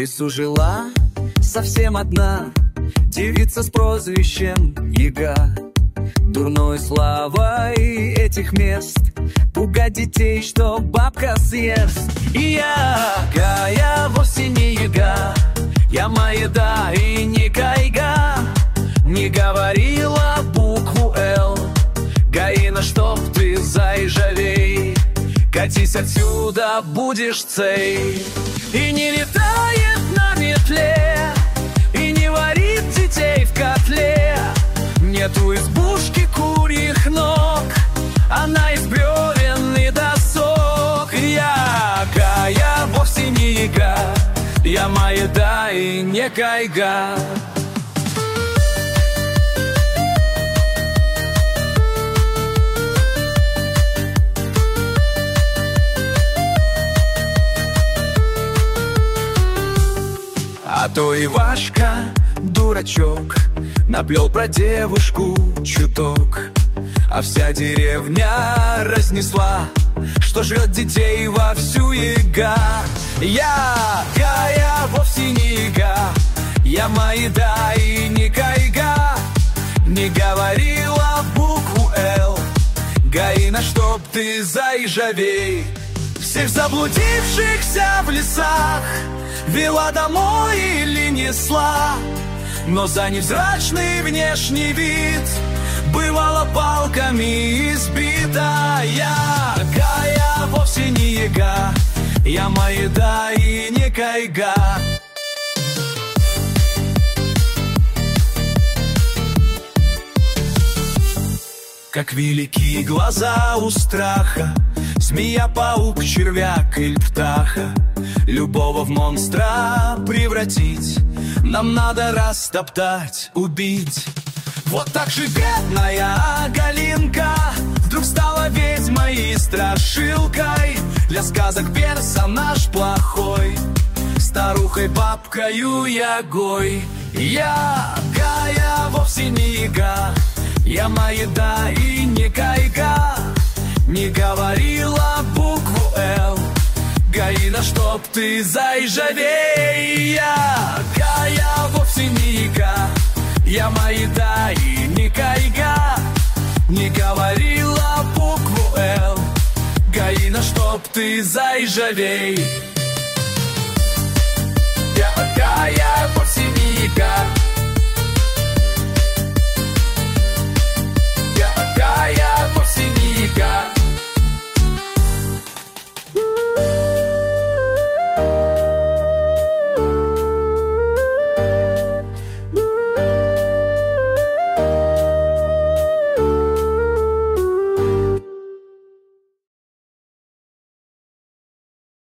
лесу жила совсем одна девица с прозвищем Яга. Дурной славой этих мест пугать детей, что бабка съест. И я вовсе не Яга, я Маеда и не Кайга. Не говорила букву «Л», Гаина, чтоб ты заезжавей. Катись отсюда, будешь цей. И не летает на метле, и не варит детей в котле. Нету избушки курьих ног, она из бревен и досок. Я вовсе не Яга, я Маеда и не Кайга. А то Ивашка, дурачок, наплел про девушку чуток, а вся деревня разнесла, что жрет детей вовсю Яга. Я вовсе не Яга, я Маеда и не Кайга. Не говорила букву «Л», Гаина, чтоб ты заезжавей. Всех заблудившихся в лесах вела домой или несла, но за невзрачный внешний вид бывала палками избита. Я вовсе не Яга, я Маеда и не Кайга. Как великие глаза у страха, змея, паук, червяк или птаха, любого в монстра превратить нам надо растоптать, убить. Вот так же бедная Галинка вдруг стала ведьмой и страшилкой, для сказок персонаж плохой, старухой, бабкою, Ягой. Я вовсе не Яга, я Маеда и не Кайга. Не говорила букву «Л», Гаина, чтоб ты заезжавей. Я вовсе не Яга, я Маеда и не Кайга. Не говорила букву «Л», Гаина, чтоб ты заезжавей.